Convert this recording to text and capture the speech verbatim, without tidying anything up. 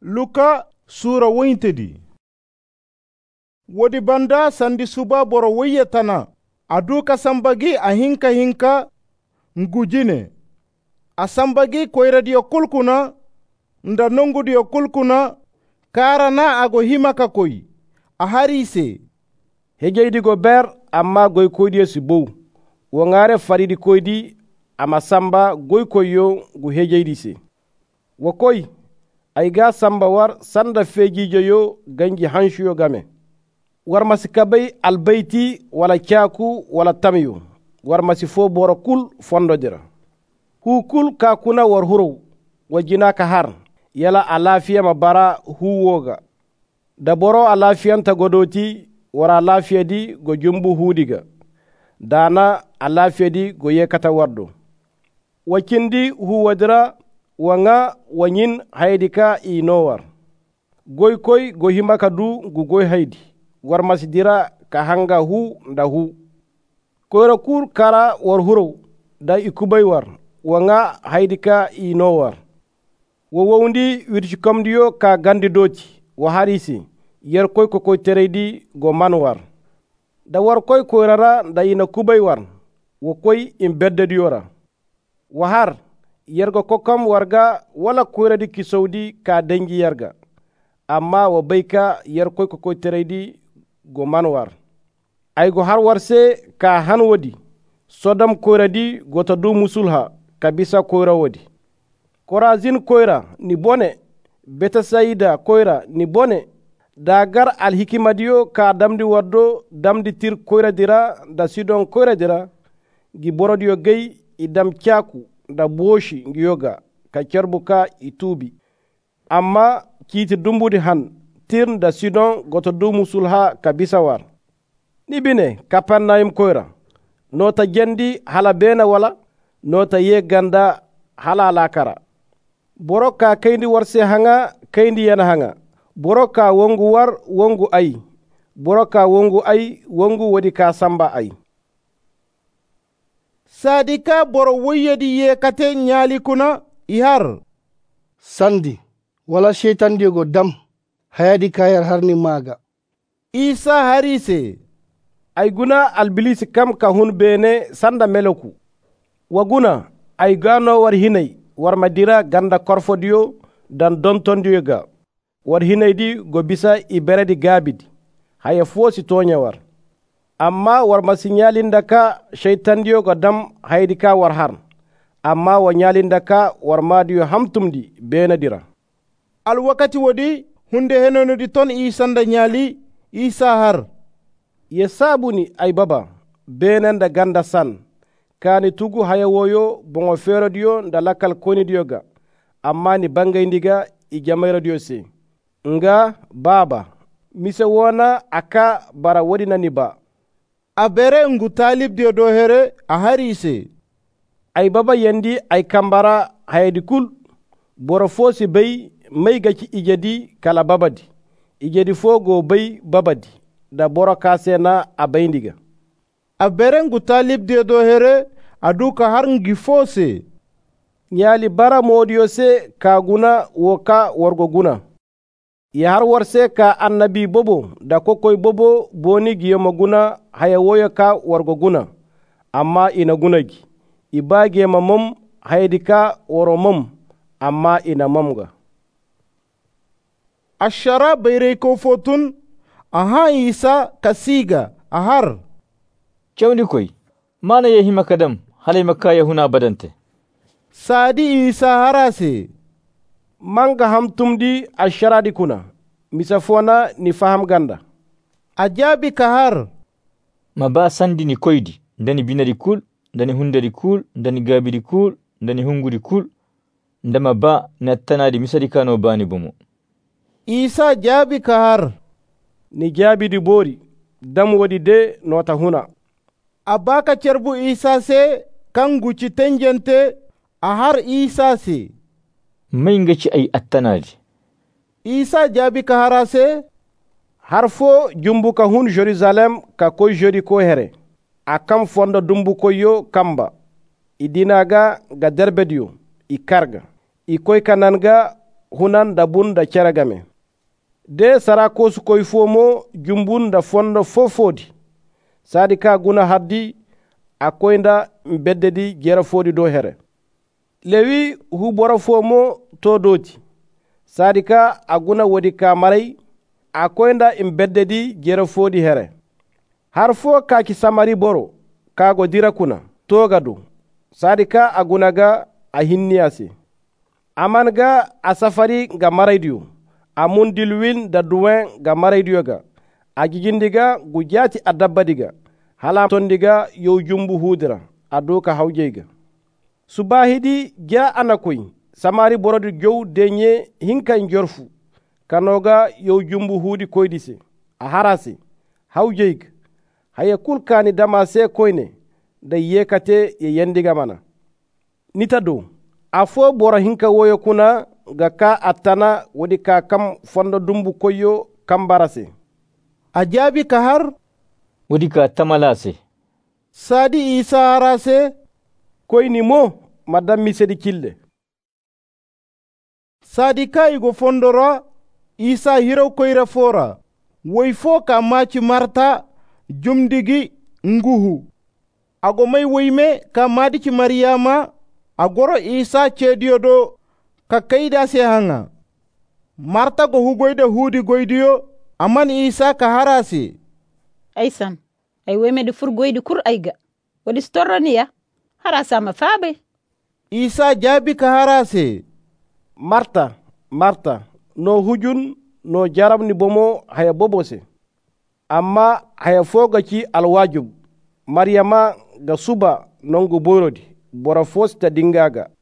Luka sura woyintedi. Wodi banda sandi suba boro woyetana aduka sambagi a hinka hinka ngujine. A sambagi koiradiyo kulkuna nda nongudiyo kulkuna karana ago himaka koi a harise. Hejeydi go ber amma goy koydiyo si bow. Wongare faridi koydi ama samba goy koyo gu hejeydi se. Wakoy aiga samba war sanda fejijo yo ganji hanshuyo game. War masikabay albayti wala kyaku wala tamiyo. War masifo boro kul fondo dira. Hu kul ka kuna war huro wajina ka har yala alafiya mabara hu woga. Da boro alafiyanta godoti wara alafiya di go jumbu hudiga. Dana alafiya di go yekata wardo. Wakindi hu wadira wanga wanyin haidika inowar. Goy koy go himaka du gu goy haidi. War masidira ka hanga hu nda hu. Koyra kur kara war huro da ikubay war. Wanga haidika inowar. Wawundi wirchikomdiyo ka gandi doti. Waharisi yer koy ko koy teredi go manwar. Da war koy koyrara da ina kubay war. Wo koy imbedde diyora. Wahar yergo kokam warga wala koyradi kisawdi ka dengi yerga. Amma wa bayka yer koy ko koy teredi go manwar. Ay go har warse ka han wodi. Sodam koyradi go tadu musulha kabisa koyra wodi. Korazin koyra ni bone. Betasaida koyra ni bone. Dagar al hikimadiyo ka damdi wardo damdi tir koyra dira da sidon koyra dira. Gi borodiyo gay idam kyaku da boshi ngiyoga ka kerbuka itubi. Amma kiti dumbudi han tir da sidon goto du musulha kabisa war. Nibine kapannaim koyra. Nota gendi hala bena wala. Nota ye ganda hala alakara. Boroka kaindi warse hanga kaindi yana hanga. Boroka wongu war wongu ay. Boroka wongu ay wongu wadi ka samba ay. Sadika boro woyedi ye kate nyali kuna ihar. Sandi wala shaitan diego dam hayadi kayar harni maga. Isa harise. Ay guna albilisi kam ka hun bene sanda meloku. Waguna ay gano war hinay war madira ganda korfodiyo dan dontondiyo ga. War hinay di go bisa iberedi gabidi. Haya fosi tonya war. Amma war masinyalin ka shaitan diyo go dam haidika war har. Amma wa nyalin ka war madiyo hamtumdi bena dira. Al wakati wodi hunde henono di ton isanda nyali isa har. Ye sabuni ay baba benenda ganda san. Kani tugu haya woyo bongo fero diyo nda lakal koni diyo ga. Amma ni bangay ndiga i jamayra diyo se. Nga baba mise wona aka bara wodina ni ba. A bere ngu talib diyo dohere a harise. Ay baba yendi ay kambara hayadi kul. Boro fosi bay may gaci ijedi kala babadi. Ijedi fogo bay babadi. Da boro kasena a bayndiga. A bere ngu talib diyo dohere aduka har ngi fose. Nyali bara modiyo se ka guna woka wargo guna. Ya har warse ka annabi bobo da kokoy bobo boni giyama guna haya woya ka wargo guna. Amma ina gunagi. Ibage ma mom hayadika woro mom. Amma ina momga. Ashara bayre ko fotun aha isa kasiga ahar. Chawni koy. Mana ye himakadam halay makka yahuna badante. Sadi isa harase. Manga hamtumdi asharadi kuna. Misafona ni faham ganda. Ajabi kahar. Maba sandi ni koydi. Ndani binari kul, ndani hundari kul, ndani gabiri kul, ndani hunguri kul. Ndama ba natanadi misarikano bani bomo. Isa jabi kahar. Ni jabi di bori. Dam wadi de nota huna. Abaka cerbu isa se kangu chitenjente ahar isa se. Maingachi ay attanadi. Isa jabi kahara se. Harfo jumbu ka hun Jerusalem ka koy jori ko here. Akam fonda dumbu ko yo kamba. Idinaga ga derbediyo. I karga. I koy kananga hunan da bun da keragame de sara kosu koy fomo jumbun da fondo fofodi sadi ka guna haddi akoynda mbeddedi gera fodi do here lewi hu bora fomo to doti sadi ka aguna wodi ka maray akoynda imbeddedi gera fodi here har fo kaki samari boro kago dira kuna togadu sadi ka agunaga a hinniyasi amanga a safari ga maraydiyo amun dilwin da duwen ga maraydiyo ga a gigindiga gujati a dabbadiga hala tondiga yow jumbu hudira a doka hawjeyga subahidi gya anakoy samari borodi jow denye hinkan jorfu kanoga yow jumbu hudi koydise a harasi hawjeyga haya kulkani damase koyne da yekate ye yendiga mana nita do afo boro hinka woyo kuna ga ka attana wodi ka kam fondo dumbu koyo kambarase a jaabi ka har wodi ka tamalase sadi isa harase koyni mo madam mi sedi kille sadi ka igo fondora isa hiraw koyra fora woy fo ka maci marta jumdigi nguhu ago may woyme ka madici mariyama agoro isa cediyo do ka kayda se hanga marta go hugoyda hudi goydiyo aman isa ka harasi aysan ay woymede furgoyde kur ayga wadi storroniya harasa ma faabe isa jaabi ka harase marta marta no hujun no jarabni bomo haya bobose amma haya fogaci alwajub maryama ga suba nongo borodi bora fosta dingaga